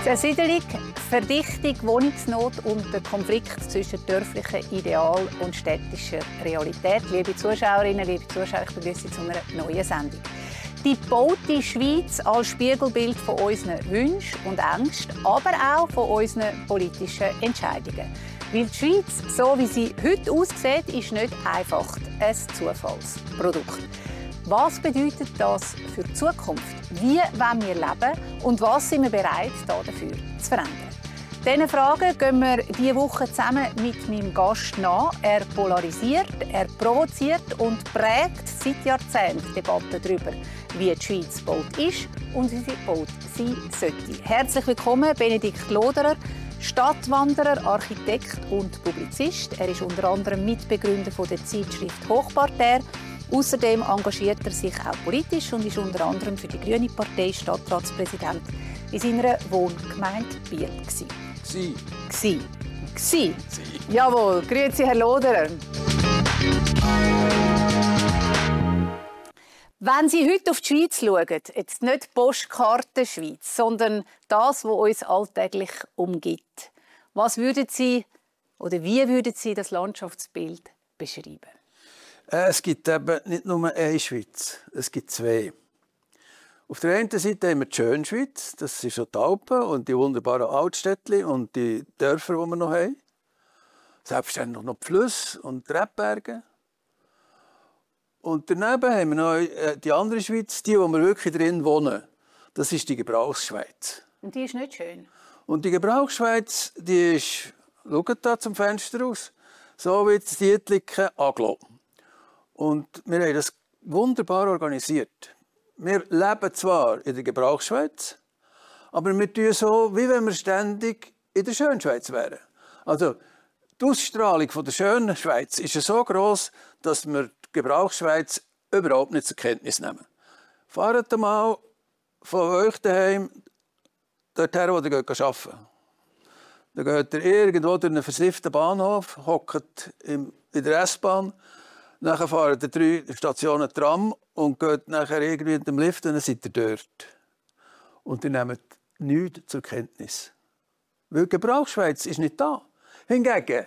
Zersiedelung, Verdichtung, Wohnungsnot und der Konflikt zwischen dörflichem Ideal und städtischer Realität. Liebe Zuschauerinnen, liebe Zuschauer, ich begrüße Sie zu einer neuen Sendung. Die gebaute Schweiz als Spiegelbild von unseren Wünschen und Ängsten, aber auch von unseren politischen Entscheidungen. Weil die Schweiz, so wie sie heute aussieht, ist nicht einfach ein Zufallsprodukt. Was bedeutet das für die Zukunft? Wie wollen wir leben und was sind wir bereit, dafür zu verändern? Diesen Fragen gehen wir diese Woche zusammen mit meinem Gast nach. Er polarisiert, er provoziert und prägt seit Jahrzehnten Debatten darüber, wie die Schweiz gebaut ist und wie sie gebaut sein sollte. Herzlich willkommen, Benedikt Loderer, Stadtwanderer, Architekt und Publizist. Er ist unter anderem Mitbegründer der Zeitschrift Hochparterre. Außerdem engagiert er sich auch politisch und ist unter anderem für die Grüne Partei Stadtratspräsident in seiner Wohngemeinde Biel. Gsi. Jawohl, grüezi Herr Loderer. Wenn Sie heute auf die Schweiz schauen, jetzt nicht die Postkarte Schweiz, sondern das, was uns alltäglich umgibt, was würden Sie oder wie würden Sie das Landschaftsbild beschreiben? Es gibt eben nicht nur eine Schweiz, es gibt zwei. Auf der einen Seite haben wir die schöne Schweiz, das sind schon die Alpen und die wunderbaren Altstädtchen und die Dörfer, die wir noch haben. Selbstverständlich noch die Flüsse und die Rebberge. Und daneben haben wir noch die andere Schweiz, die, wo wir wirklich drin wohnen. Das ist die Gebrauchsschweiz. Und die ist nicht schön? Und die Gebrauchsschweiz, die ist, schaut da zum Fenster aus, so wie das Dietliken Aglo. Und wir haben das wunderbar organisiert. Wir leben zwar in der Gebrauchsschweiz, aber wir tun so, wie wenn wir ständig in der Schönschweiz wären. Also die Ausstrahlung von der schönen Schweiz ist so gross, dass wir die Gebrauchsschweiz überhaupt nicht zur Kenntnis nehmen. Fahrt mal von euch daheim dorthin, wo ihr arbeiten. Dann geht ihr irgendwo durch einen versifften Bahnhof, hockt in der S-Bahn. Nachher fahren ihr 3 Stationen Tram und geht nachher irgendwie in den Lift und dann seid ihr dort. Und ihr nehmt nichts zur Kenntnis. Weil die Gebrauchsschweiz ist nicht da. Hingegen,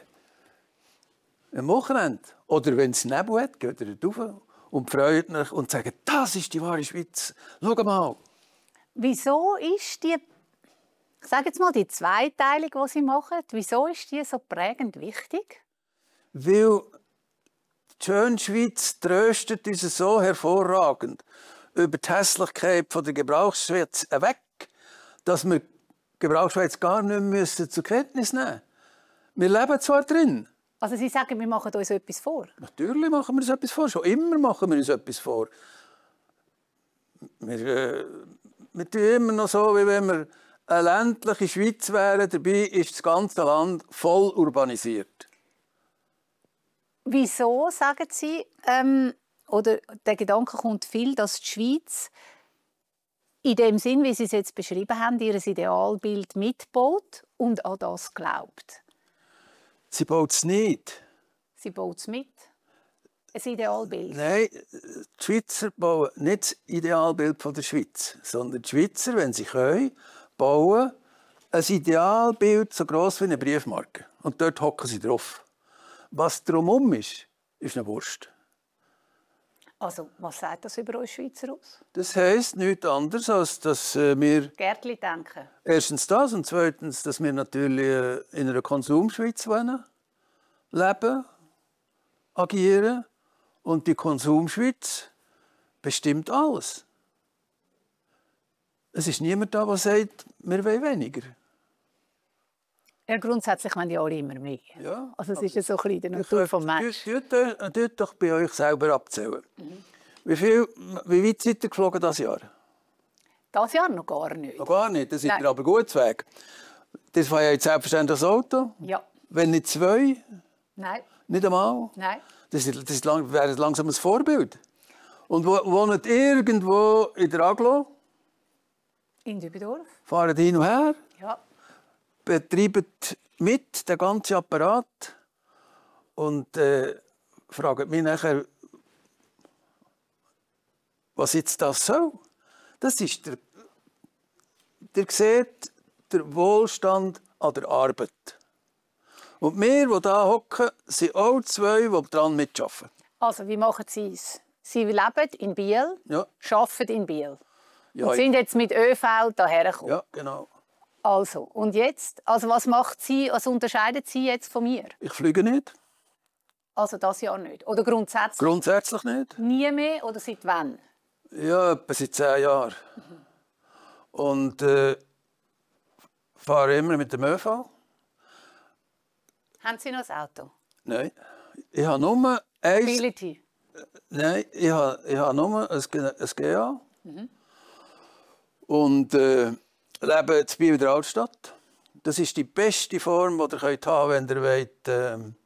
am Wochenende oder wenn es Nebel hat, geht ihr rauf und freut euch und sagt, das ist die wahre Schweiz. Schau mal. Wieso ist die, ich sage jetzt mal, die Zweiteilung, die Sie machen, wieso ist die so prägend wichtig? Weil die schöne Schweiz tröstet uns so hervorragend über die Hässlichkeit der Gebrauchsschweiz weg, dass wir die Gebrauchsschweiz gar nicht mehr zur Kenntnis nehmen müssen. Wir leben zwar drin. Also Sie sagen, wir machen uns etwas vor? Natürlich machen wir uns etwas vor. Schon immer machen wir uns etwas vor. Wir tun immer noch so, wie wenn wir eine ländliche Schweiz wären. Dabei ist das ganze Land voll urbanisiert. Wieso, sagen Sie, oder der Gedanke kommt viel, dass die Schweiz in dem Sinn, wie Sie es jetzt beschrieben haben, ihr Idealbild mitbaut und an das glaubt? Sie baut es nicht. Sie baut es mit? Ein Idealbild? Nein, die Schweizer bauen nicht das Idealbild von der Schweiz, sondern die Schweizer, wenn sie können, bauen ein Idealbild so gross wie eine Briefmarke. Und dort hocken sie drauf. Was drumherum ist eine Wurst. Also, was sagt das über uns Schweizer aus? Das heisst nichts anderes, als dass wir Gärtli denken. Erstens das und zweitens, dass wir natürlich in einer Konsumschweiz leben, agieren. Und die Konsumschweiz bestimmt alles. Es ist niemand da, der sagt, wir wollen weniger. Ja, grundsätzlich wollen die alle immer mehr. Ja, also es ist ja so ein bisschen die Natur des Menschen. Tut doch bei euch selber abzählen. Wie weit seid ihr geflogen dieses Jahr? Dieses Jahr noch gar nicht. Noch gar nicht? Dann seid ihr aber gut weg. Das war ja jetzt selbstverständlich das Auto. Ja. Wenn nicht 2? Nein. Nicht einmal? Nein. Das wäre langsam ein Vorbild. Und wohnt irgendwo in der Aglo? In Dübendorf. Fahren hin und her? Ja. Betreiben mit den ganzen Apparat und fragen mich nachher, was jetzt das soll. Das ist ihr seht der Wohlstand an der Arbeit. Und wir, die hier hocken, sind auch zwei, die daran mitarbeiten. Also, wie machen Sie es? Sie leben in Biel, Ja. arbeiten in Biel. Ja, Und sind jetzt mit ÖV hierher gekommen. ja, genau. Also, und jetzt? Also, was macht Sie, was unterscheidet Sie jetzt von mir? Ich fliege nicht. Also, das Jahr nicht. Oder grundsätzlich? Grundsätzlich nicht. Nie mehr oder seit wann? Ja, etwa seit 10 Jahren. Und fahre immer mit dem ÖV. Haben Sie noch ein Auto? Nein. Ich habe nur eins. Mobility. Nein, ich habe nur ein GA. Und lebe in Biel in der Altstadt. Das ist die beste Form, die ihr haben könnt, wenn ihr wollt,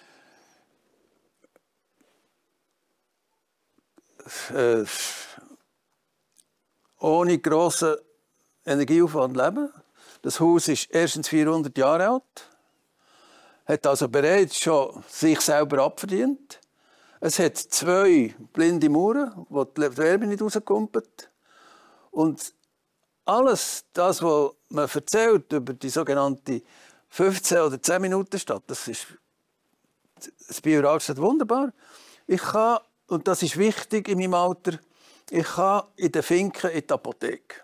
ohne grossen Energieaufwand leben. Das Haus ist erstens 400 Jahre alt, hat also bereits schon sich selber abverdient. Es hat 2 blinde Mauern, wo die Wärme nicht rauskommt. Und alles das, was man erzählt über die sogenannte 15 oder 10 Minuten Stadt, das ist das Bieler Altstadt wunderbar. Ich kann, und das ist wichtig in meinem Alter, ich kann in den Finken in die Apotheke.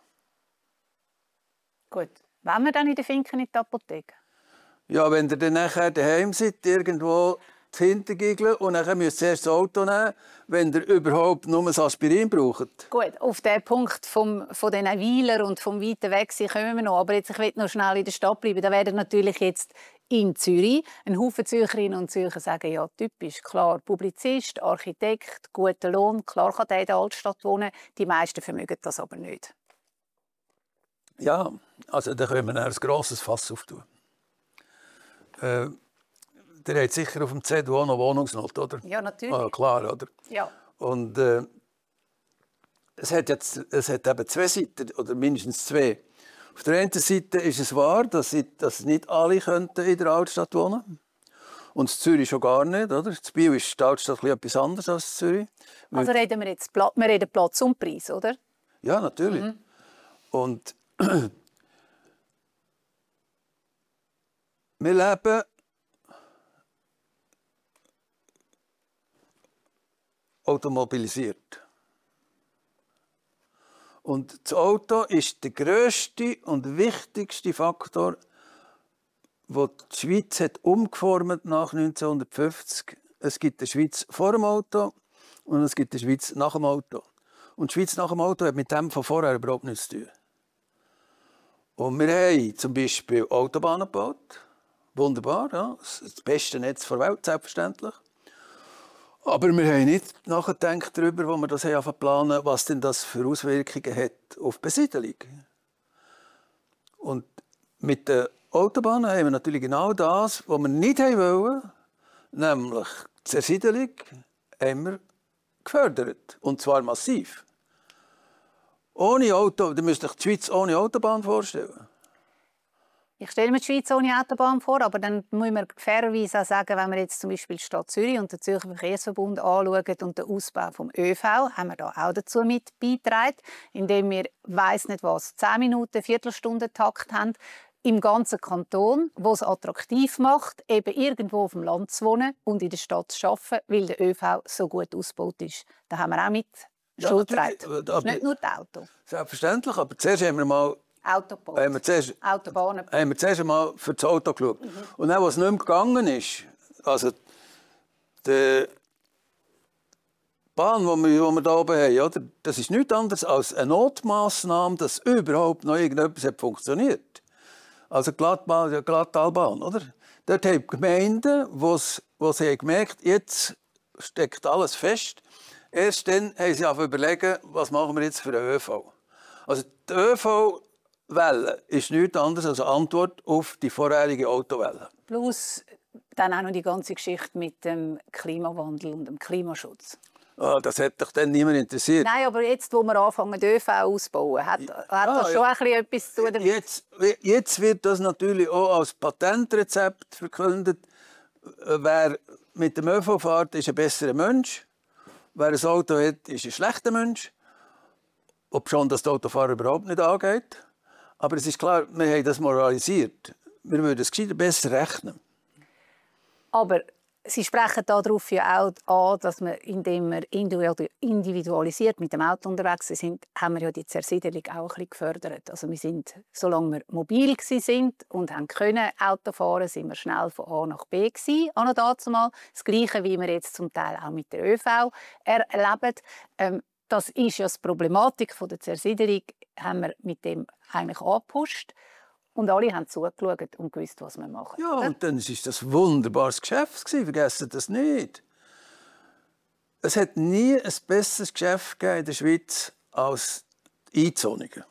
Gut. Wollen wir dann in den Finken in die Apotheke? Ja, wenn ihr dann nachher daheim seid, irgendwo hintergiegeln und dann müsst ihr erst das Auto nehmen, wenn ihr überhaupt nur ein Aspirin braucht. Gut, auf den Punkt von den Weiler und vom weiten Weg kommen wir noch. Aber jetzt, ich will noch schnell in der Stadt bleiben. Da werden natürlich jetzt in Zürich ein Haufen Zürcherinnen und Zürcher sagen, ja, typisch, klar, Publizist, Architekt, guter Lohn, klar kann der in der Altstadt wohnen. Die meisten vermögen das aber nicht. Ja, also da können wir ein grosses Fass auftun. Der hat sicher auf dem Zettel auch noch Wohnungsnot, oder? Ja, natürlich. Ah, klar, oder? Ja. Und es hat eben 2 Seiten, oder mindestens 2. Auf der einen Seite ist es wahr, dass nicht alle könnten in der Altstadt wohnen könnten. Und in Zürich schon gar nicht, oder? In Biel ist die Altstadt etwas anderes als in Zürich. Also reden wir jetzt wir reden Platz und Preis, oder? Ja, natürlich. Und wir leben automobilisiert. Und das Auto ist der grösste und wichtigste Faktor, den die Schweiz hat umgeformt nach 1950. Es gibt eine Schweiz vor dem Auto und es gibt eine Schweiz nach dem Auto. Und die Schweiz nach dem Auto hat mit dem von vorher überhaupt nichts zu tun. Und wir haben zum Beispiel Autobahnen gebaut. Wunderbar, ja. Das beste Netz der Welt, selbstverständlich. Aber wir haben nicht nachgedacht darüber, wo wir das planen, was denn das für Auswirkungen hat auf die Besiedelung. Und mit den Autobahnen haben wir natürlich genau das, was wir nicht wollen, nämlich die Zersiedelung, haben wir gefördert. Und zwar massiv. Ohne Auto, ihr müsst euch die Schweiz ohne Autobahn vorstellen. Ich stelle mir die Schweiz ohne Autobahn vor, aber dann muss man fairerweise auch sagen, wenn wir jetzt zum Beispiel die Stadt Zürich und den Zürcher Verkehrsverbund anschauen und den Ausbau vom ÖV, haben wir da auch dazu mit beigetragen, indem wir, weiss nicht was, 10 Minuten, Viertelstunde-Takt haben, im ganzen Kanton, wo es attraktiv macht, eben irgendwo auf dem Land zu wohnen und in der Stadt zu arbeiten, weil der ÖV so gut ausgebaut ist. Da haben wir auch mit Schuld getragen. Das ist nicht nur das Auto. Selbstverständlich, aber zuerst haben wir mal Autobahnen. Haben wir zuerst einmal für das Auto geschaut. Und dann, was nicht mehr gegangen ist, also die Bahn, die wir hier oben haben, oder, das ist nichts anderes als eine Notmaßnahme, dass überhaupt noch irgendetwas funktioniert. Also Glattalbahn, oder? Dort haben die Gemeinden, wo sie gemerkt haben, jetzt steckt alles fest. Erst dann haben sie überlegt, was machen wir jetzt für den ÖV. Also die ÖV-Welle ist nichts anderes als eine Antwort auf die vorherige Autowelle. Plus dann auch noch die ganze Geschichte mit dem Klimawandel und dem Klimaschutz. Das hat doch dann niemand interessiert. Nein, aber jetzt, wo wir anfangen, den ÖV auszubauen, hat das schon etwas zu tun damit? Jetzt wird das natürlich auch als Patentrezept verkündet. Wer mit dem ÖV fährt, ist ein besserer Mensch. Wer ein Auto hat, ist ein schlechter Mensch. Ob schon das die Autofahrer überhaupt nicht angeht. Aber es ist klar, wir haben das moralisiert. Wir würden es gescheiter besser rechnen. Aber Sie sprechen darauf ja auch an, dass wir, indem wir individualisiert mit dem Auto unterwegs sind, haben wir ja die Zersiedelung auch ein bisschen gefördert. Also wir sind, solange wir mobil waren und können Auto fahren, sind wir schnell von A nach B gewesen. Auch noch dazu mal das Gleiche, wie wir jetzt zum Teil auch mit der ÖV erleben. Das ist ja die Problematik der Zersiedelung, haben wir mit dem eigentlich angepusht. Und alle haben zugeschaut und gewusst, was wir machen. Ja, und dann war das ein wunderbares Geschäft. Vergessen das nicht. Es hat nie ein besseres Geschäft in der Schweiz als die Einzonungen.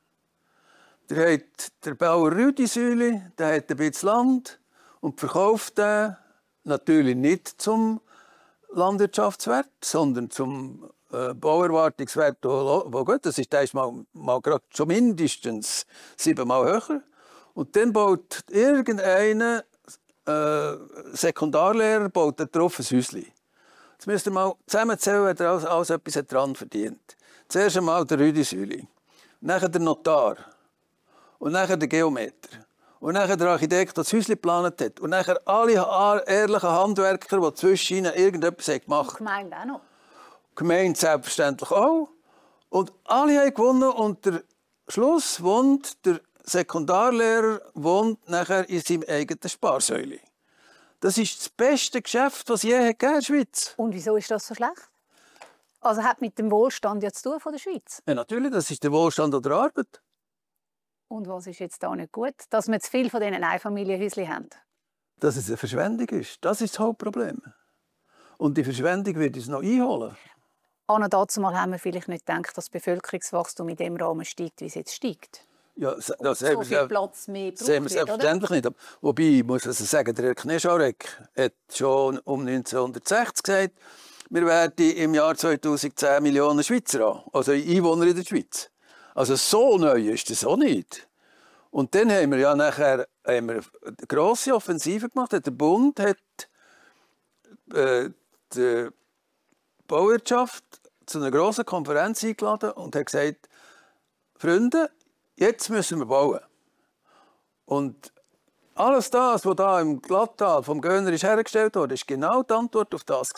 Der hat der Bauer Rüdisüli, der hat ein bisschen Land und verkauft den natürlich nicht zum Landwirtschaftswert, sondern zum Bauerwartungswert, wo gut, das ist mal gerade schon mindestens 7-mal höher. Und dann baut irgendein Sekundarlehrer baut darauf ein Häuschen. Jetzt müsst ihr mal zusammenzählen, wer da alles etwas dran verdient. Zuerst einmal der Rüdisüli, nachher der Notar und nachher der Geometer und nachher der Architekt, der das Häuschen geplant hat und nachher alle ehrlichen Handwerker, die zwischen ihnen irgendetwas gemacht haben. Die Gemeinde auch noch. Die Gemeinde selbstverständlich auch. Und alle haben gewonnen und der Schluss wohnt der Sekundarlehrer wohnt nachher in seinem eigenen Sparsäule. Das ist das beste Geschäft, das es je in der Schweiz. Und wieso ist das so schlecht? Also hat mit dem Wohlstand ja zu tun von der Schweiz? Ja, natürlich, das ist der Wohlstand der Arbeit. Und was ist jetzt da nicht gut? Dass wir zu viel von diesen Einfamilienhäuschen haben? Dass es eine Verschwendung ist, das ist das Hauptproblem. Und die Verschwendung wird uns noch einholen. Dazu mal haben wir vielleicht nicht gedacht, dass das Bevölkerungswachstum in dem Rahmen steigt, wie es jetzt steigt. Ja, das so viel Platz mehr braucht sehen wir selbstverständlich nicht. Wobei, ich muss also sagen, der Herr Knescharek hat schon um 1960 gesagt, wir werden im Jahr 2010 Millionen Schweizer haben, also Einwohner in der Schweiz. Also so neu ist das auch nicht. Und dann haben wir ja nachher eine grosse Offensive gemacht. Der Bund hat die Bauwirtschaft zu einer grossen Konferenz eingeladen und hat gesagt, Freunde, jetzt müssen wir bauen. Und alles das, was da im Glattal vom Göhner hergestellt wurde, ist genau die Antwort auf das.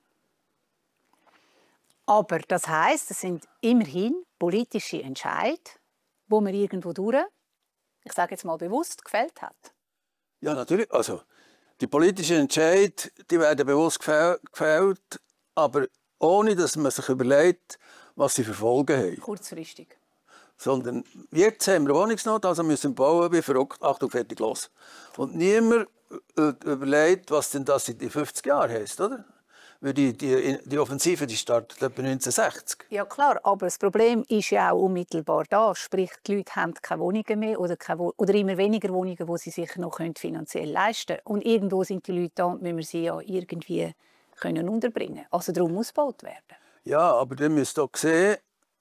Aber das heisst, es sind immerhin politische Entscheidungen, die man irgendwo durch, ich sage jetzt mal bewusst, gefällt hat. Ja, natürlich. Also, die politischen Entscheidungen die werden bewusst gefällt, aber ohne, dass man sich überlegt, was sie für Folgen haben. Kurzfristig. Sondern jetzt haben wir Wohnungsnot, also müssen wir bauen wie verrückt. Achtung, fertig, los. Und niemand überlegt, was denn das in den 50 Jahren heisst, oder? Weil die Offensive die startet etwa 1960. Ja klar, aber das Problem ist ja auch unmittelbar da. Sprich, die Leute haben keine Wohnungen mehr oder immer weniger Wohnungen, die sie sich noch finanziell leisten können. Und irgendwo sind die Leute da und müssen wir sie ja irgendwie unterbringen können. Also darum muss gebaut werden. Ja, aber dann müsst ihr auch sehen,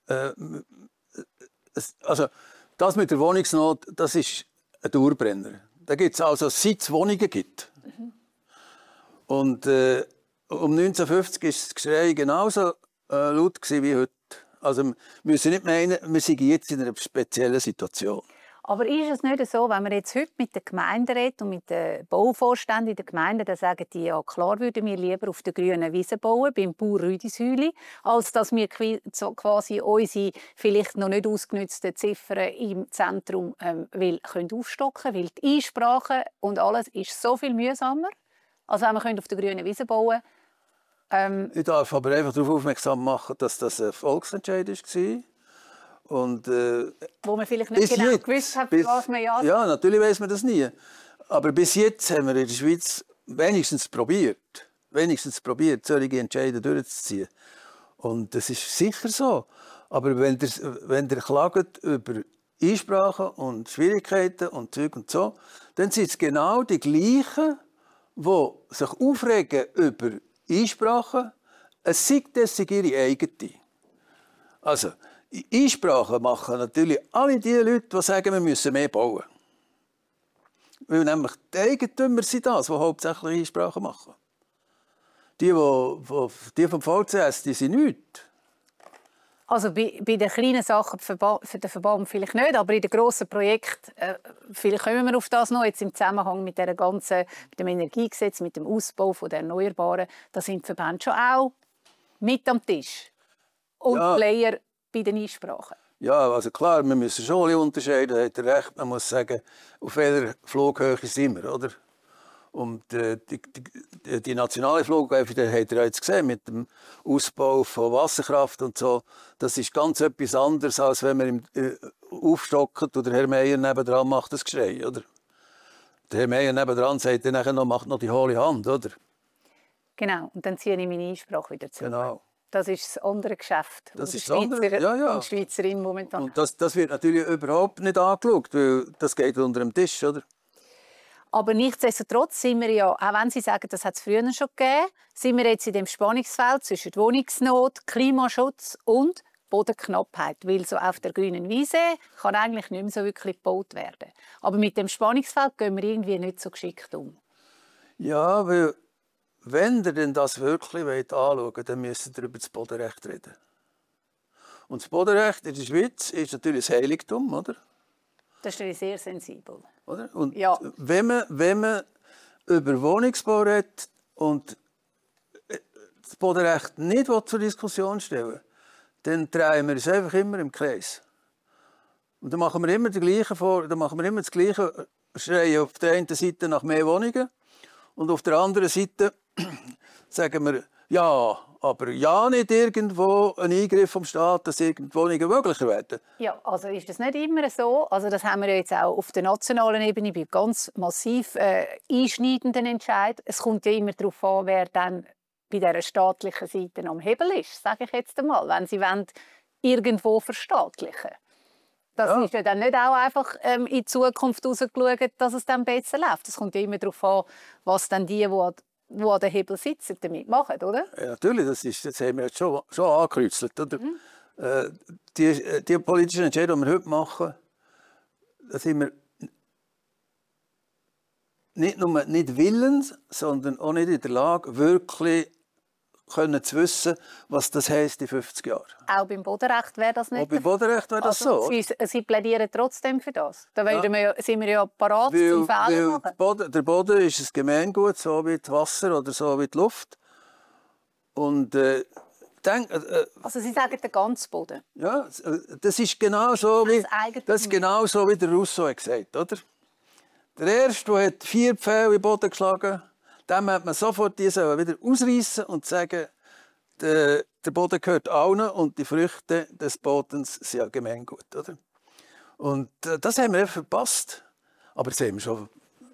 also das mit der Wohnungsnot, das ist ein Dauerbrenner. Da gibt es also, seit es Wohnungen gibt. Und um 1950 war das Geschrei genauso laut wie heute. Also wir müssen nicht meinen, wir sind jetzt in einer speziellen Situation. Aber ist es nicht so, wenn wir jetzt heute mit den Gemeinden reden und mit den Bauvorständen in den Gemeinden, dann sagen die ja, klar würden wir lieber auf der grünen Wiese bauen, beim Bauer Rüdishüli, als dass wir quasi unsere vielleicht noch nicht ausgenutzten Ziffern im Zentrum aufstocken können, weil die Einsprache und alles ist so viel mühsamer, als wenn wir auf der grünen Wiese bauen können. Ich darf aber einfach darauf aufmerksam machen, dass das ein Volksentscheid war. Und, wo man vielleicht nicht genau gewusst hat, was man ja... Ja, natürlich weiss man das nie. Aber bis jetzt haben wir in der Schweiz wenigstens probiert, solche Entscheidungen durchzuziehen. Und das ist sicher so. Aber wenn ihr klagt über Einsprachen und Schwierigkeiten und Zeug und so, dann sind es genau die gleichen, die sich aufregen über Einsprachen, es sei ihre eigene. Also, Einsprachen machen natürlich alle die Leute, die sagen, wir müssen mehr bauen. Weil nämlich die Eigentümer sind das, die hauptsächlich Einsprachen machen. Die vom VCS, die sind nichts. Also bei den kleinen Sachen für den Verband vielleicht nicht, aber in den grossen Projekten, vielleicht kommen wir auf das noch, jetzt im Zusammenhang mit mit dem Energiegesetz, mit dem Ausbau der Erneuerbaren, da sind die Verbände schon auch mit am Tisch. Und Player bei den Einsprachen. Ja, also klar, wir müssen schon ein bisschen unterscheiden, da hat er recht. Man muss sagen, auf welcher Flughöhe sind wir, oder? Und die nationale Flughöhe, die habt ihr jetzt gesehen, mit dem Ausbau von Wasserkraft und so, das ist ganz etwas anderes, als wenn man aufstocken und der Herr Meier nebendran macht das Geschrei, oder? Der Herr Meier nebendran sagt dann nachher noch, macht noch die hohle Hand, oder? Genau, und dann ziehe ich meine Einsprache wieder zurück. Genau. Das ist das andere Geschäft. Das ist das andere, ja. Und Schweizerin momentan. Und das wird natürlich überhaupt nicht angeschaut, weil das geht unter dem Tisch, oder? Aber nichtsdestotrotz sind wir ja, auch wenn Sie sagen, das hat es früher schon gegeben, sind wir jetzt in dem Spannungsfeld zwischen Wohnungsnot, Klimaschutz und Bodenknappheit. Weil so auf der grünen Wiese kann eigentlich nicht mehr so wirklich gebaut werden. Aber mit dem Spannungsfeld gehen wir irgendwie nicht so geschickt um. Ja, weil wenn ihr denn das wirklich anschauen wollt, dann müsst ihr über das Bodenrecht reden. Und das Bodenrecht in der Schweiz ist natürlich das Heiligtum, oder? Das ist sehr sensibel. Oder? Und ja. wenn man über Wohnungsbau redet und das Bodenrecht nicht zur Diskussion stellen will, dann drehen wir uns einfach immer im Kreis. Und dann machen wir immer das Gleiche, schreien auf der einen Seite nach mehr Wohnungen und auf der anderen Seite sagen wir, ja, aber ja nicht irgendwo ein Eingriff vom Staat, dass irgendwo Wohnungen möglicher werden. Ja, also ist das nicht immer so. Also das haben wir jetzt auch auf der nationalen Ebene bei ganz massiv einschneidenden Entscheid. Es kommt ja immer darauf an, wer dann bei dieser staatlichen Seite am Hebel ist, sage ich jetzt einmal, wenn sie wollen, irgendwo verstaatlichen. Das ist ja dann nicht auch einfach in die Zukunft herausgeschaut, dass es dann besser läuft. Es kommt ja immer darauf an, was dann die an den Hebel sitzen, damit machen, oder? Ja, natürlich, das haben wir jetzt schon angekreuzelt. Oder? Die politischen Entscheidungen, die wir heute machen, da sind wir nicht nur nicht willens, sondern auch nicht in der Lage, wirklich zu wissen, was das heisst in 50 Jahren. Auch beim Bodenrecht wäre das nicht. Auch beim Bodenrecht wäre das also, so. Sie plädieren trotzdem für das. Da sind wir ja parat zum Fehler machen. Der Boden ist ein Gemeingut, so wie das Wasser oder so wie die Luft. Und also Sie sagen den ganzen Boden? Ja, das ist genau so, wie der Rousseau hat gesagt hat. Der Erste, der 4 Pfähle in den Boden geschlagen hat, dem hat man sofort diese wieder ausreißen und sagen, der Boden gehört allen und die Früchte des Bodens sind ja Gemeingut. Oder? Und das haben wir verpasst. Aber das haben wir schon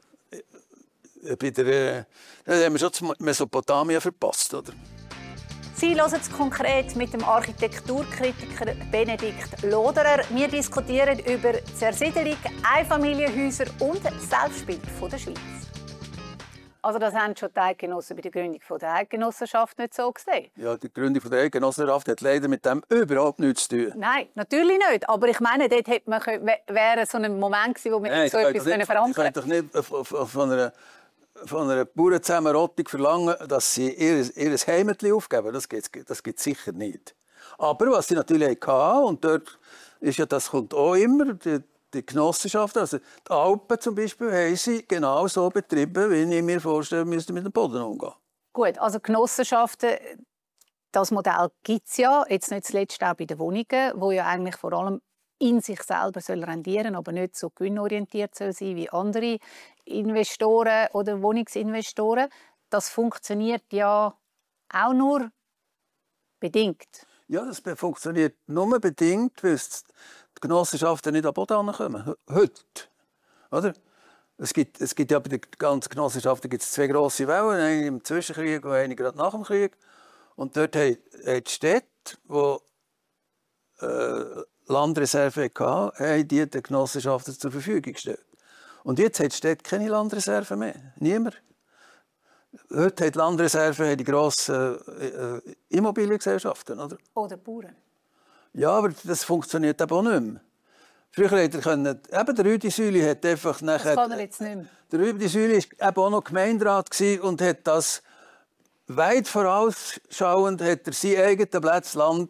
Mesopotamien verpasst. Oder? Sie hören es konkret mit dem Architekturkritiker Benedikt Loderer. Wir diskutieren über Zersiedelung, Einfamilienhäuser und Selbstbild der Schweiz. Also das haben schon die Eidgenossen bei der Gründung der Eidgenossenschaft nicht so gesehen. Ja, die Gründung der Eidgenossenschaft hat leider mit dem überhaupt nichts zu tun. Nein, natürlich nicht. Aber ich meine, dort wäre so ein Moment gewesen, wo wir so etwas verankern können. Ich kann doch nicht von einer Bauernzusammenrottung verlangen, dass sie ihr Heimatli aufgeben. Das gibt sicher nicht. Aber was sie natürlich hatten, und dort ist ja, das kommt auch immer, die Genossenschaften, also die Alpen zum Beispiel, haben sie genau so betrieben, wie ich mir vorstellen müsste, mit dem Boden umgehen. Gut, also Genossenschaften, das Modell gibt es ja, jetzt nicht zuletzt auch bei den Wohnungen, wo ja eigentlich vor allem in sich selber rendieren soll, aber nicht so gewinnorientiert soll sein wie andere Investoren oder Wohnungsinvestoren. Das funktioniert ja auch nur bedingt. Ja, das funktioniert nur bedingt, weil die Genossenschaften nicht an Boden herankommen. Heute. Oder? Es gibt ja bei den ganzen Genossenschaften 2 grosse Wellen, eine im Zwischenkrieg und eine gerade nach dem Krieg. Und dort haben die Städte, die Landreserve hatten, haben die den Genossenschaften zur Verfügung gestellt. Und jetzt hat die Städte keine Landreserve mehr. Niemand. Heute haben die Landreserve die grossen Immobiliengesellschaften. Oder Bauern. Ja, aber das funktioniert eben auch nicht mehr. Früher hätte der Rüdi Süli hat einfach nachher... Das kann er jetzt nicht mehr. Der Rüdi Süli war eben auch noch Gemeinderat und hat das weit vorausschauend, hat er sein eigenes Platz Land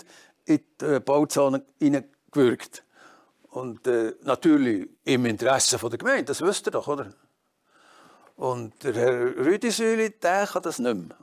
in die Bauzone hineingewirkt. Und natürlich im Interesse der Gemeinde, das wisst ihr doch, oder? Und der Herr Rüdisüli, der kann das nicht mehr.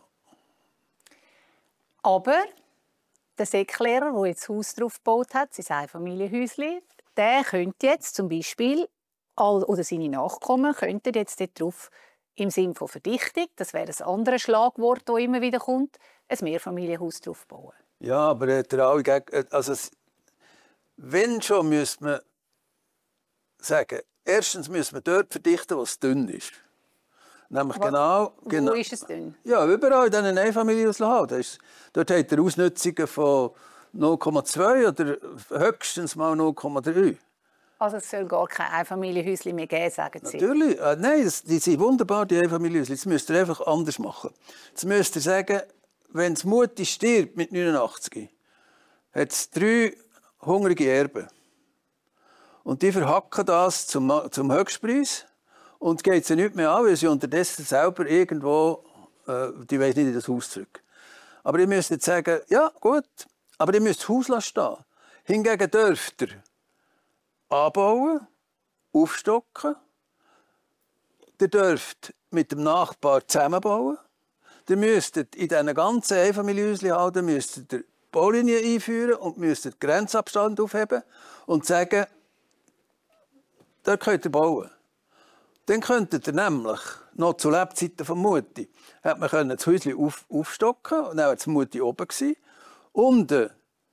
Aber der Säcklehrer, der jetzt das Haus drauf gebaut hat, sein Einfamilienhäuschen, der könnte jetzt zum Beispiel, oder seine Nachkommen, könnten jetzt darauf im Sinne von Verdichtung, das wäre ein anderes Schlagwort, das immer wieder kommt, ein Mehrfamilienhaus drauf bauen. Ja, aber also, wenn schon, müsste man sagen, erstens müssen wir dort verdichten, wo es dünn ist. Nämlich genau, wo ist es dünn? Ja, überall in diesen Einfamilienhäusern. Dort hat er Ausnutzungen von 0,2 oder höchstens mal 0,3. Also es soll gar kein Einfamilienhäuschen mehr geben, sagen Sie? Natürlich. Nein, die sind wunderbar, die Einfamilienhäuschen. Das müsst ihr einfach anders machen. Jetzt müsst ihr sagen, wenn die Mutti stirbt mit 89, hat es 3 hungrige Erben. Und die verhacken das zum Höchstpreis. Und geht sie nicht mehr an, weil sie unterdessen selber irgendwo, die wollen nicht in das Haus zurück. Aber ihr müsst jetzt sagen, ja gut, aber ihr müsst das Haus stehen. Hingegen dürft ihr anbauen, aufstocken. Ihr dürft mit dem Nachbar zusammenbauen. Ihr müsstet in diesen ganzen Einfamilienhäuschen halten, müsstet ihr Baulinie einführen und müsstet Grenzabstand aufheben und sagen, da könnt ihr bauen. Dann könntet ihr nämlich, noch zu Lebzeiten von Mutti, hat man das Häuschen aufstocken und dann war die Mutti oben. Und der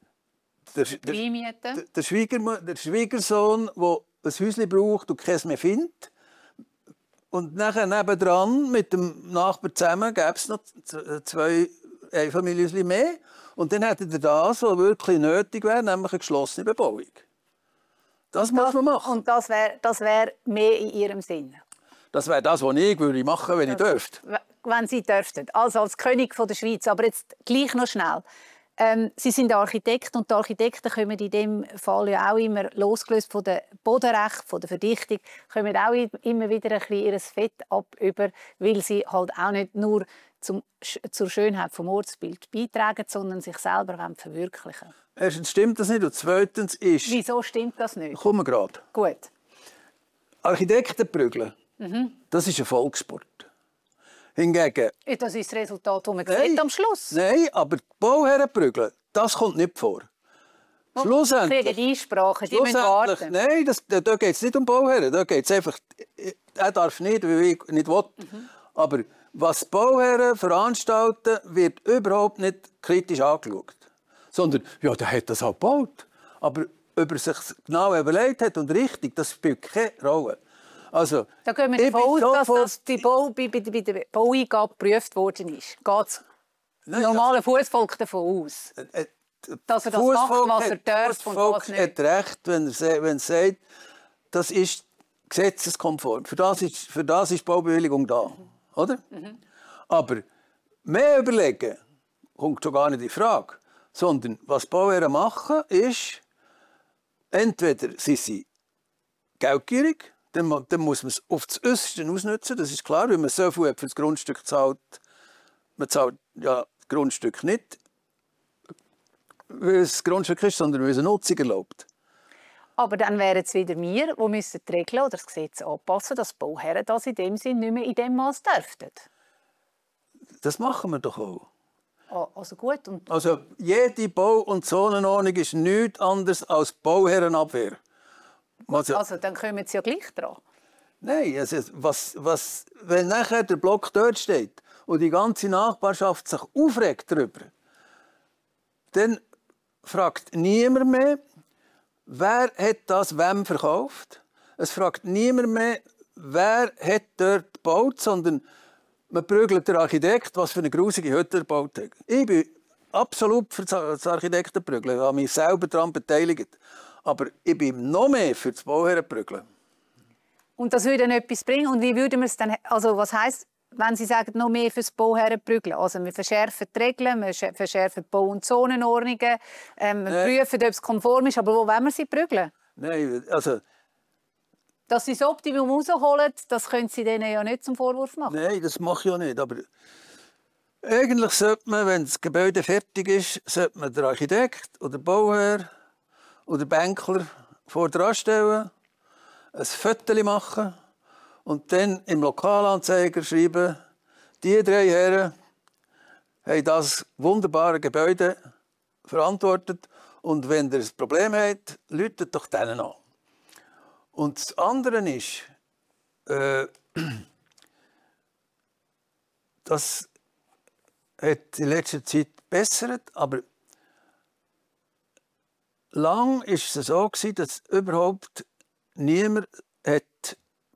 Schwiegersohn, der ein Häuschen braucht und keins mehr findet. Und nachher nebendran, mit dem Nachbarn zusammen, gäbe es noch 2 Einfamilienhäuschen mehr. Und dann hättet ihr das, was wirklich nötig wäre, nämlich eine geschlossene Bebauung. Das muss man machen. Und das wär mehr in Ihrem Sinn? Das wäre das, was ich würde machen, wenn ich dürfte. Wenn Sie dürften, also als König der Schweiz. Aber jetzt gleich noch schnell. Sie sind Architekt und die Architekten kommen in diesem Fall ja auch immer, losgelöst von dem Bodenrecht, von der Verdichtung, kommen auch immer wieder ein bisschen ihr Fett ab, weil sie halt auch nicht nur zur Schönheit des Ortsbilds beitragen, sondern sich selber verwirklichen wollen. Erstens stimmt das nicht und zweitens ist... Wieso stimmt das nicht? Kommen wir gerade. Gut. Architekten prügeln, das ist ein Volkssport. Hingegen... Das ist das Resultat, das man sieht am Schluss. Nein, aber die Bauherren prügeln, das kommt nicht vor. Schlussendlich... kriegen Einsprachen, die müssen warten. Nein, da geht es nicht um Bauherren. Da geht es einfach... Er darf nicht, weil ich nicht will. Aber was Bauherren veranstalten, wird überhaupt nicht kritisch angeschaut. Sondern, ja, der hat das auch gebaut. Aber ob er sich genau überlegt hat und richtig, das spielt keine Rolle. Also, da gehen wir davon aus, dass die bei der Baueingabe geprüft worden ist. Geht das normale Fußvolk davon aus? Dass er das macht, was er darf und was nicht? Hat recht, wenn er sagt, das ist gesetzeskonform. Für das ist die Baubewilligung da. Oder? Aber mehr überlegen kommt schon gar nicht in Frage. Sondern was Bauherren machen, ist, entweder sie sind geldgierig, dann muss man es auf das Äußerste ausnutzen, das ist klar, wenn man so viel für das Grundstück zahlt. Man zahlt ja das Grundstück nicht, weil es das Grundstück ist, sondern weil es eine Nutzung erlaubt. Aber dann wären es wieder wir, die müssen die Regeln oder das Gesetz anpassen, dass Bauherren das in dem Sinn nicht mehr in dem Maß dürften. Das machen wir doch auch. Also gut. Also jede Bau- und Zonenordnung ist nichts anderes als Bauherrenabwehr. Also dann kommen Sie ja gleich dran. Nein, also wenn nachher der Block dort steht und die ganze Nachbarschaft sich aufregt darüber, dann fragt niemand mehr, wer hat das wem verkauft. Es fragt niemand mehr, wer hat dort gebaut, sondern man prügelt den Architekt, was für eine grusige Hütte er gebaut hat. Ich bin absolut für das Architektenprügeln. Ich habe mich selber daran beteiligt. Aber ich bin noch mehr für das Bauherrenprügeln. Und das würde dann etwas bringen? Und wie würden wir es dann... Also was heisst, wenn Sie sagen, noch mehr für das Bauherrenprügeln? Also wir verschärfen die Regeln, wir verschärfen die Bau- und Zonenordnungen, wir prüfen, ob es konform ist. Aber wo wollen wir sie prügeln? Nein, also... Dass sie das Optimum rausholen, das können Sie denen ja nicht zum Vorwurf machen. Nein, das mache ich ja nicht. Aber Eigentlich sollte man, wenn das Gebäude fertig ist, sollte man den Architekt oder den Bauherr oder den Bänkler vor stellen, ein Foto machen und dann im Lokalanzeiger schreiben, die 3 Herren haben das wunderbare Gebäude verantwortet und wenn ihr ein Problem habt, ruft doch denen an. Und das andere ist, das hat in letzter Zeit gebessert, aber lang war es so, dass überhaupt niemand hat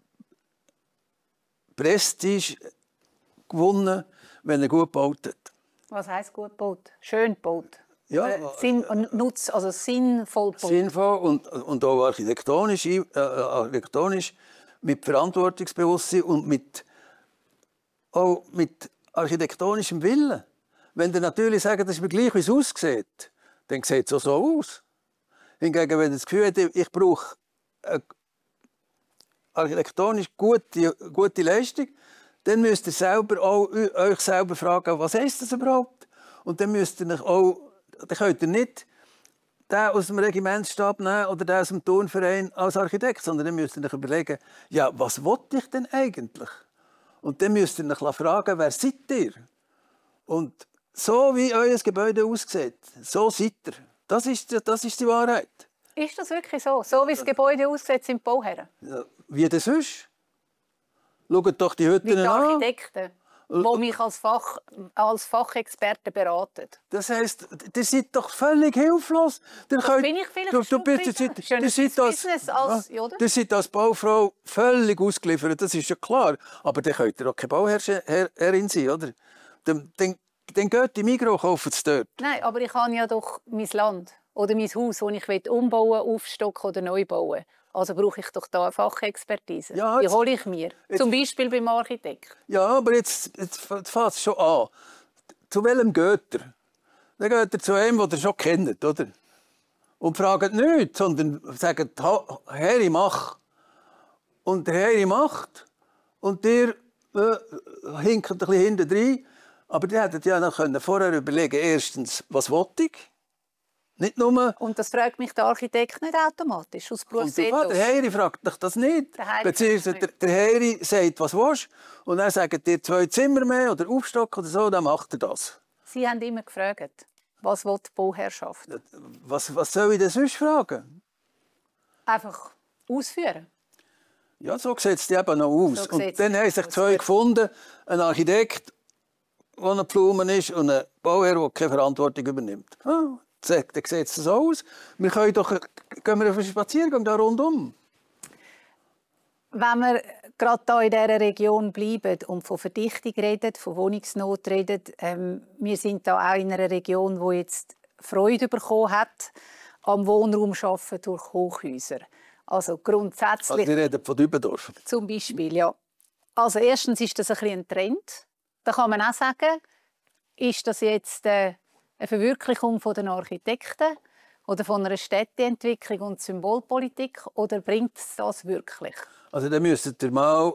Prestige gewonnen, wenn er gut gebaut hat. Was heisst gut gebaut? Schön gebaut? Ja, Also sinnvoll gebaut? Sinnvoll und auch architektonisch mit Verantwortungsbewusstsein und auch mit architektonischem Willen. Wenn ihr natürlich sagt, das ist mir gleich, wie es aussieht, dann sieht es auch so aus. Hingegen, wenn ihr das Gefühl habt, ich brauche eine architektonisch gute Leistung, dann müsst ihr selber auch euch selber fragen, was heisst das überhaupt? Und dann müsst ihr dann könnt ihr nicht den aus dem Regimentsstab nehmen oder den aus dem Turnverein als Architekt, sondern dann müsst ihr euch überlegen, ja, was will ich denn eigentlich? Und dann müsst ihr euch fragen, wer seid ihr? Und so wie euer Gebäude aussieht, so seid ihr. Das ist die Wahrheit. Ist das wirklich so? So wie das Gebäude aussieht, sind die Bauherren? Ja, wie das sonst? Schaut doch die Hütten Wie die an. Architekten, die mich als Fachexperten beraten. Das heisst, ihr seid doch völlig hilflos. Bin ich vielleicht du seid als Baufrau völlig ausgeliefert, das ist ja klar. Aber dann könnt ihr auch keine Bauherrin sein, oder? Dann geht die Migros, kaufen es dort. Nein, aber ich habe ja doch mein Land oder mein Haus, das ich umbauen, aufstocken oder neu bauen. Also brauche ich doch da eine Fachexpertise. Ja, die hole ich mir. Zum Beispiel beim Architekt. Ja, aber jetzt fängt es schon an. Zu welchem geht er? Dann geht er zu einem, den ihr schon kennt, oder? Und fragt nichts, sondern sagt, Herr, mach. Und der Herr macht. Und der hinkt ein bisschen hinten rein. Aber die hätten ja noch vorher überlegen, erstens, was will ich? Nicht nur... Und das fragt mich der Architekt nicht automatisch aus Berufsethos. Der Heiri fragt dich das nicht. Beziehungsweise der Heiri sagt, was willst du? Und dann sagt dir 2 Zimmer mehr oder Aufstock oder so, dann macht er das. Sie haben immer gefragt, was will die Bauherrschaft? Was soll ich denn sonst fragen? Einfach ausführen. Ja, so sieht es eben noch aus. So und dann haben sich 2 gefunden, ein Architekt, der eine Blume ist, und ein Bauherr, der keine Verantwortung übernimmt. Ah, dann sieht es so aus. Wir können doch gehen wir auf einen Spaziergang da rundum. Wenn wir gerade hier in dieser Region bleiben und von Verdichtung reden, von Wohnungsnot reden, wir sind da auch in einer Region, die jetzt Freude bekommen hat am Wohnraumschaffen durch Hochhäuser. Also grundsätzlich... Also wir reden von Dübendorf. Zum Beispiel, ja. Also erstens ist das ein Trend. Da kann man auch sagen, ist das jetzt eine Verwirklichung von den Architekten oder von einer Städteentwicklung und Symbolpolitik, oder bringt es das wirklich? Also dann müsstet ihr mal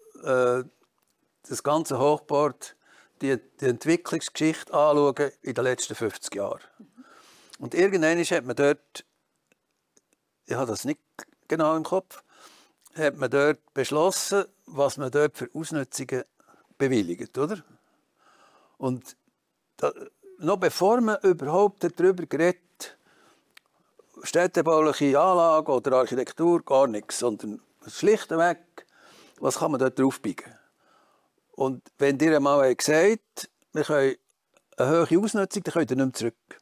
das ganze Hochbord, die Entwicklungsgeschichte anschauen in den letzten 50 Jahren. Und irgendwann hat man dort, ich habe das nicht genau im Kopf, hat man dort beschlossen, was man dort für Ausnutzungen bewilligt, oder? Und noch bevor man überhaupt darüber geredet, städtebauliche Anlage oder Architektur, gar nichts, sondern schlichtweg, was kann man dort draufbiegen? Und wenn ihr einmal gesagt habt, wir können eine hohe Ausnutzung, dann könnt ihr nicht mehr zurück.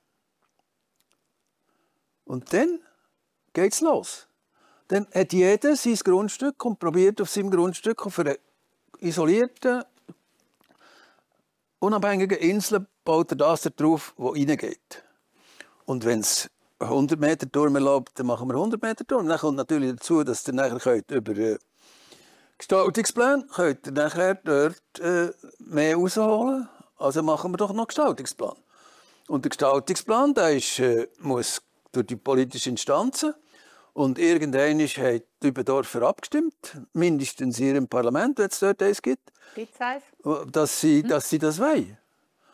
Und dann geht es los. Dann hat jeder sein Grundstück und probiert auf seinem Grundstück auf einer isolierten, unabhängigen Insel baut er das drauf, wo reingeht. Und wenn es 100 Meter Turm erlaubt, dann machen wir 100 Meter Turm. Dann kommt natürlich dazu, dass ihr nachher über Gestaltungsplan könnt ihr nachher dort mehr rausholen. Also machen wir doch noch Gestaltungsplan. Und der Gestaltungsplan der muss durch die politischen Instanzen. Und irgendwann hat Dübendorfer abgestimmt, mindestens in ihrem Parlament, wenn es dort eins gibt, dass sie das wollen.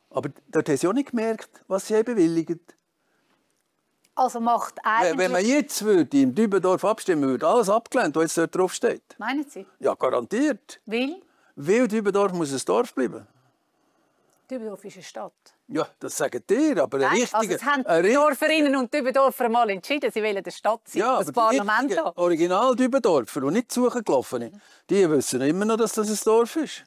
Aber dort haben sie auch nicht gemerkt, was sie bewilligt. Also macht eigentlich... Wenn man jetzt im Dübendorf abstimmen würde, alles abgelehnt, was jetzt dort drauf steht. Meinen Sie? Ja, garantiert. Weil Weil Dübendorf muss ein Dorf bleiben. Dübendorf ist eine Stadt. Ja, das sagen ihr, aber Nein, also es haben die Dorferinnen und Dübendorfer mal entschieden, sie wollen eine Stadt sein, ja, das Parlament da. Original Dübendorfer, die nicht suchen gelaufen sind, die wissen immer noch, dass das ein Dorf ist.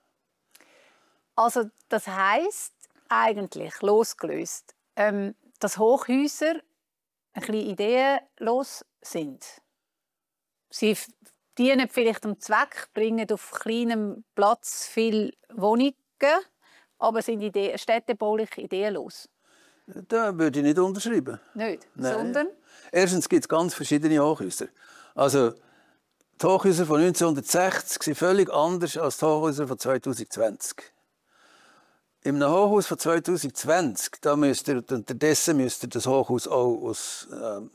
Also das heisst eigentlich, losgelöst, dass Hochhäuser ein bisschen ideenlos sind. Sie dienen vielleicht dem Zweck, bringen auf kleinem Platz viele Wohnungen, aber sind städtebaulich ideenlos. Da würde ich nicht unterschreiben. Nicht, Nein. sondern? Erstens gibt es ganz verschiedene Hochhäuser. Also, die Hochhäuser von 1960 sind völlig anders als die Hochhäuser von 2020. In einem Hochhaus von 2020, unterdessen müsst ihr das Hochhaus auch aus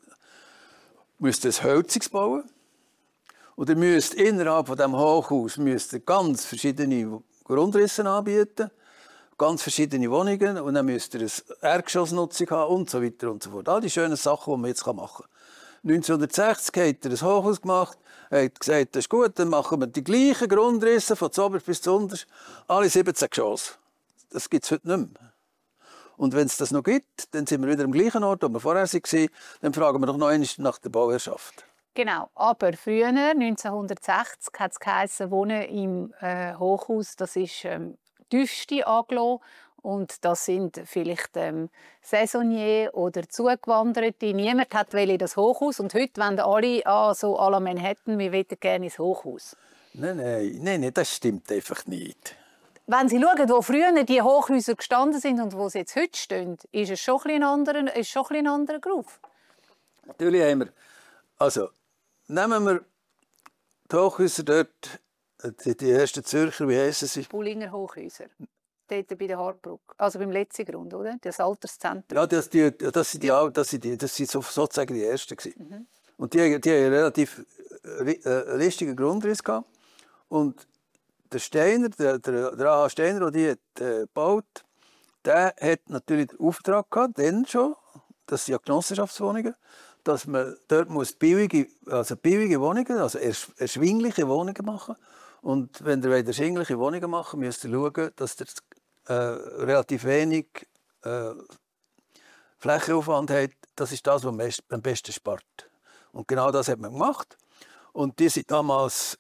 ein Hölziges bauen. Und ihr müsst innerhalb von diesem Hochhaus ganz verschiedene Grundrisse anbieten, ganz verschiedene Wohnungen, und dann müsst ihr eine Erdgeschossnutzung haben und so weiter und so fort. All die schönen Sachen, die man jetzt machen kann. 1960 hat er ein Hochhaus gemacht, hat gesagt, das ist gut, dann machen wir die gleichen Grundrisse von zuoberst bis zu unterst, alle 17 Geschosse. Das gibt es heute nicht mehr. Und wenn es das noch gibt, dann sind wir wieder am gleichen Ort, wo wir vorher waren, dann fragen wir doch noch einmal nach der Bauherrschaft. Genau, aber früher, 1960, hat es geheißen, Wohnen im Hochhaus, das ist tiefste Aglo, und das sind vielleicht Saisonniers oder Zugewanderte. Niemand wollte das Hochhaus, und heute wollen alle so à la Manhattan, wir wollen gerne ins Hochhaus. Nein, das stimmt einfach nicht. Wenn Sie schauen, wo früher die Hochhäuser gestanden sind und wo sie jetzt heute stehen, ist es schon ein anderer Groove. Natürlich haben wir, also nehmen wir die Hochhäuser dort, die ersten Zürcher, wie heissen sie? Bullinger Hochhäuser. Dort bei der Hartbrücke. Also beim letzten Grund, oder? Das Alterszentrum. Ja, das sind sozusagen die ersten. Mhm. Und die haben einen relativ listigen Grundriss gehabt. Und der Steiner, der A.H. Steiner, der die gebaut hat, der hat natürlich den Auftrag gehabt, dann schon, das sind ja Genossenschaftswohnungen, dass man dort billige Wohnungen, also erschwingliche Wohnungen machen muss. Und wenn ihr erschwingliche Wohnungen machen müsst ihr schauen, dass ihr relativ wenig Flächenaufwand habt. Das ist das, was man am besten spart. Und genau das hat man gemacht. Und die sind damals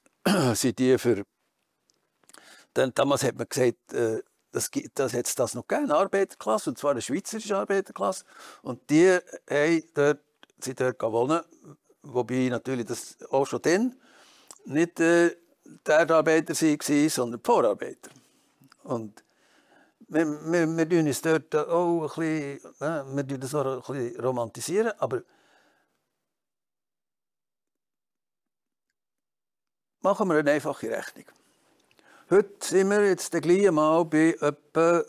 damals hat man gesagt, das hat es noch gegeben, eine Arbeiterklasse, und zwar eine schweizerische Arbeiterklasse. Und die sind dort wohnen, wobei natürlich das auch schon dann nicht die Erdarbeiter waren, sondern die Vorarbeiter. Und wir tun uns dort auch ein bisschen romantisieren, aber machen wir eine einfache Rechnung. Heute sind wir jetzt gleich mal bei etwa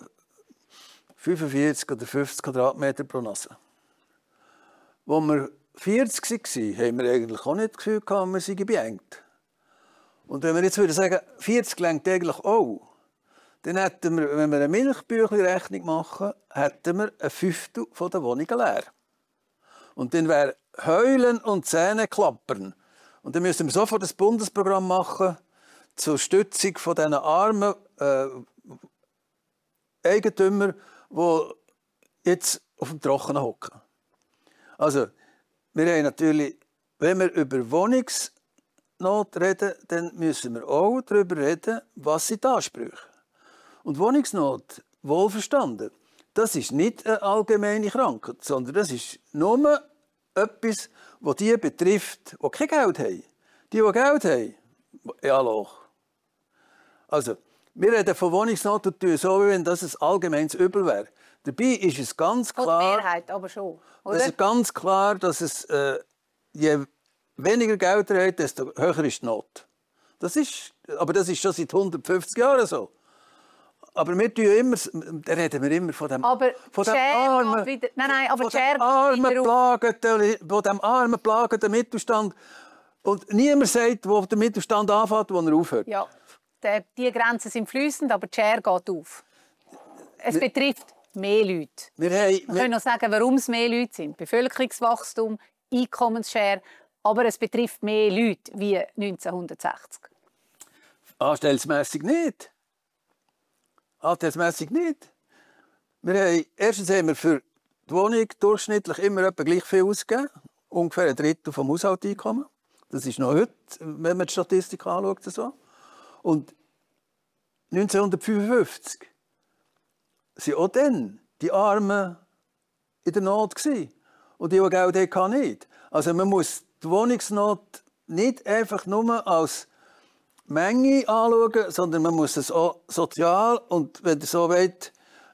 45 oder 50 Quadratmeter pro Nase. Als wir 40 waren, haben wir eigentlich auch nicht das Gefühl gehabt, wir seien beengt. Und wenn wir jetzt sagen, 40 reicht eigentlich auch, dann hätten wir, wenn wir eine Milchbüchli-Rechnung machen, hätten wir ein Fünftel der Wohnungen leer. Und dann wäre Heulen und Zähne klappern. Und dann müssen wir sofort ein Bundesprogramm machen zur Stützung von diesen armen Eigentümern, die jetzt auf dem Trockenen hocken. Also, wir haben natürlich, wenn wir über Wohnungsnot reden, dann müssen wir auch darüber reden, was sind die Ansprüche. Und Wohnungsnot, wohlverstanden, das ist nicht eine allgemeine Krankheit, sondern das ist nur etwas, das die betrifft, die kein Geld haben. Die Geld haben, ja, Loch. Also, wir reden von Wohnungsnot und tun so, wie wenn das ein allgemeines Übel wäre. Dabei ist es ganz klar, die Mehrheit aber schon, oder? Es ist ganz klar, dass es, je weniger Geld ihr habt, desto höher ist die Not. Aber das ist schon seit 150 Jahren so. Aber wir reden immer von dem armen plagenden Mittelstand. Und niemand sagt, wo der Mittelstand anfängt, wo er aufhört. Ja, die Grenzen sind fließend, aber die Schere geht auf. es betrifft mehr Leute. Wir können noch sagen, warum es mehr Leute sind. Bevölkerungswachstum, Einkommensshare, aber es betrifft mehr Leute wie 1960. Anstellungsmässig nicht. Anstellungsmässig nicht. Erstens haben wir für die Wohnung durchschnittlich immer etwa gleich viel ausgegeben. Ungefähr ein Drittel vom Haushaltseinkommen. Das ist noch heute, wenn man die Statistik anschaut. So. Und 1955 waren auch dann die Armen in der Not gewesen. Und die, die Geld hatten, nicht. Also man muss die Wohnungsnot nicht einfach nur als Menge anschauen, sondern man muss es auch sozial und, wenn ihr so wollt,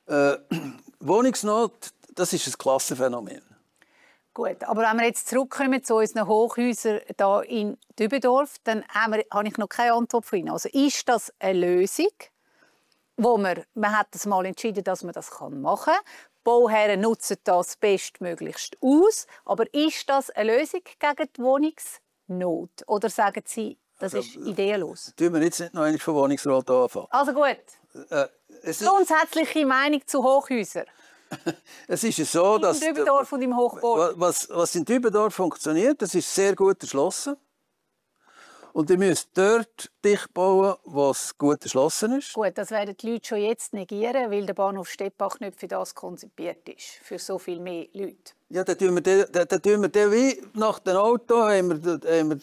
Wohnungsnot, das ist ein Klassenphänomen. Gut, aber wenn wir jetzt zurückkommen zu unseren Hochhäusern hier in Dübendorf, dann habe ich noch keine Antwort von Ihnen. Also ist das eine Lösung, wo man hat das mal entschieden, dass man das machen kann. Die Bauherren nutzen das bestmöglichst aus. Aber ist das eine Lösung gegen die Wohnungsnot? Oder sagen Sie, das ist ideenlos? Tun wir jetzt nicht noch einmal von Wohnungsrat anfangen. Also gut. Grundsätzliche Meinung zu Hochhäusern. Es ist so, dass in Dübendorf und im Hochburg. Was in Dübendorf funktioniert, das ist sehr gut erschlossen. Und ihr müsst dort dicht bauen, wo es gut erschlossen ist. Gut, das werden die Leute schon jetzt negieren, weil der Bahnhof Steppach nicht für das konzipiert ist, für so viel mehr Leute. Ja, dann tun wir wie nach dem Auto haben wir den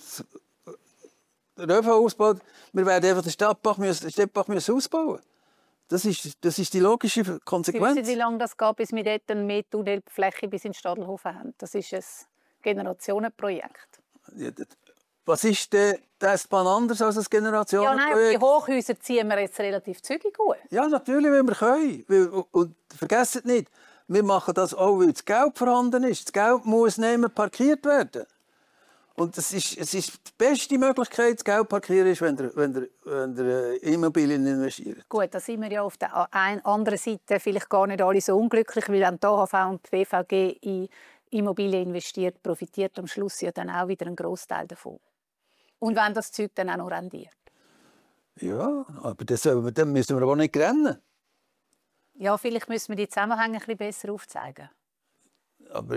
ÖV ausgebaut. Wir werden einfach den Steppach müssen ausbauen. Das ist die logische Konsequenz. Sie wissen, wie lange das geht, bis wir dort mehr Tunnelfläche bis in Stadelhofen haben. Das ist ein Generationenprojekt. Ja, was ist denn die S-Bahn anders als ein Generationenprojekt? Ja, nein, die Hochhäuser ziehen wir jetzt relativ zügig gut. Ja, natürlich, wenn wir können. Und vergesst nicht, wir machen das auch, weil das Geld vorhanden ist. Das Geld muss nicht parkiert werden. Und es ist die beste Möglichkeit, das Geld parkieren ist, wenn ihr Immobilien investiert. Gut, da sind wir ja auf der anderen Seite vielleicht gar nicht alle so unglücklich, weil wenn die AHV und die BVG in Immobilien investiert, profitiert am Schluss ja dann auch wieder ein Großteil davon. Und wenn das Zeug dann auch noch rendiert. Ja, aber dann müssen wir aber nicht rennen. Ja, vielleicht müssen wir die Zusammenhänge ein bisschen besser aufzeigen. Aber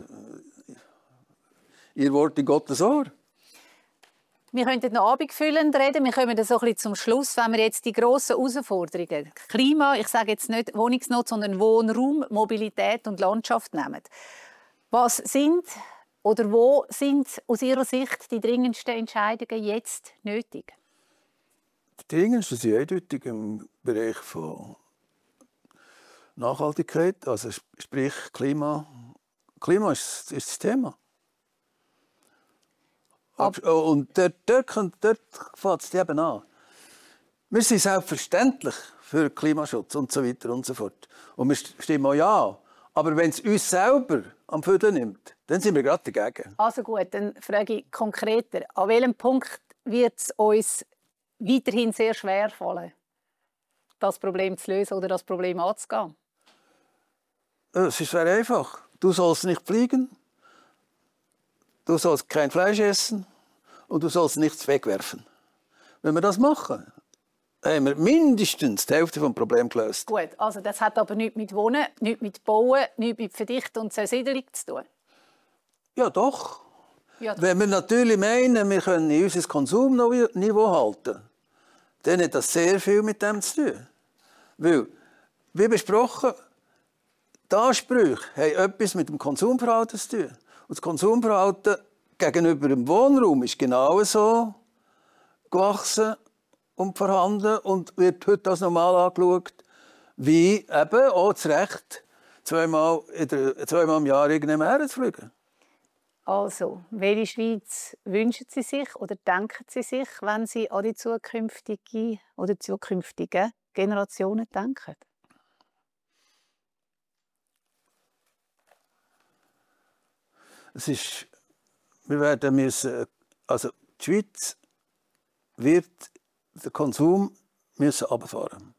ihr Wort in Gottes Ohr. Wir könnten noch abendfüllend reden. Wir kommen so ein bisschen zum Schluss, wenn wir jetzt die grossen Herausforderungen, Klima, ich sage jetzt nicht Wohnungsnot, sondern Wohnraum, Mobilität und Landschaft nehmen. Was sind oder wo sind aus Ihrer Sicht die dringendsten Entscheidungen jetzt nötig? Die dringendsten sind eindeutig im Bereich von Nachhaltigkeit, also sprich Klima. Klima ist das Thema. Und dort fängt es eben an. Wir sind selbstverständlich für Klimaschutz und so weiter und so fort. Und wir stimmen auch ja. Aber wenn es uns selber am Föden nimmt, dann sind wir gerade dagegen. Also gut, dann frage ich konkreter. An welchem Punkt wird es uns weiterhin sehr schwer fallen, das Problem zu lösen oder das Problem anzugehen? Es ist sehr einfach. Du sollst nicht fliegen. Du sollst kein Fleisch essen und du sollst nichts wegwerfen. Wenn wir das machen, haben wir mindestens die Hälfte des Problems gelöst. Gut, also das hat aber nichts mit Wohnen, nichts mit Bauen, nichts mit Verdichtung und Zersiedelung zu tun? Ja, doch. Wenn wir natürlich meinen, wir können unser Konsumniveau halten, dann hat das sehr viel mit dem zu tun. Weil, wie besprochen, die Ansprüche haben etwas mit dem Konsumverhalten zu tun. Und das Konsumverhalten gegenüber dem Wohnraum ist genauso gewachsen und vorhanden und wird heute als normal angeschaut, wie eben auch zu Recht zweimal im Jahr irgendwann zu fliegen. Also, welche Schweiz wünschen Sie sich oder denken Sie sich, wenn Sie an die zukünftigen Generationen denken? Wir werden müssen, also die Schweiz wird den Konsum müssen runterfahren.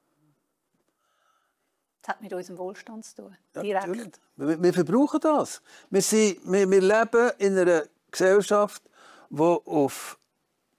Das hat mit unserem Wohlstand zu tun. Ja, direkt. Wir verbrauchen das. Wir leben in einer Gesellschaft, die auf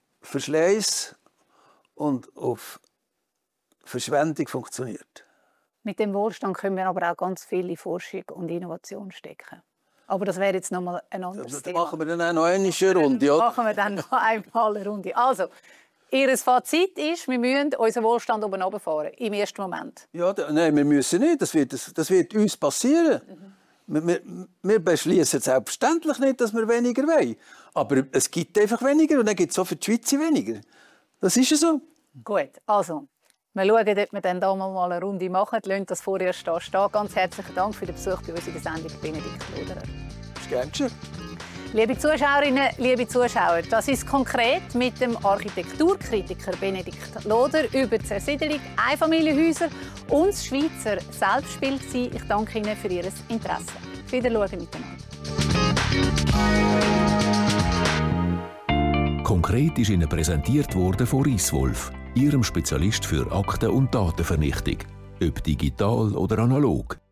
Verschleiß und auf Verschwendung funktioniert. Mit dem Wohlstand können wir aber auch ganz viel in Forschung und Innovation stecken. Aber das wäre jetzt noch mal ein anderes Thema. Machen wir dann auch noch eine Runde, oder? Machen wir dann noch einmal eine Runde. Also, Ihr Fazit ist, wir müssen unseren Wohlstand oben runterfahren, im ersten Moment. Ja, nein, wir müssen nicht. Das wird uns passieren. Wir beschließen selbstverständlich nicht, dass wir weniger wollen. Aber es gibt einfach weniger und dann gibt es auch für die Schweiz weniger. Das ist ja so. Gut, also, wir schauen, ob wir dann da mal eine Runde machen. Lassen das vorerst stehen. Ganz herzlichen Dank für den Besuch bei uns in der Sendung, Benedikt Loderer. Das ist gern geschehen. Liebe Zuschauerinnen, liebe Zuschauer, das ist konkret mit dem Architekturkritiker Benedikt Loder über die Zersiedelung, Einfamilienhäuser und das Schweizer Selbstspiel. Ich danke Ihnen für Ihr Interesse. Auf Wiedersehen miteinander. Konkret ist Ihnen präsentiert worden von Reisswolf, Ihrem Spezialist für Akten- und Datenvernichtung, ob digital oder analog.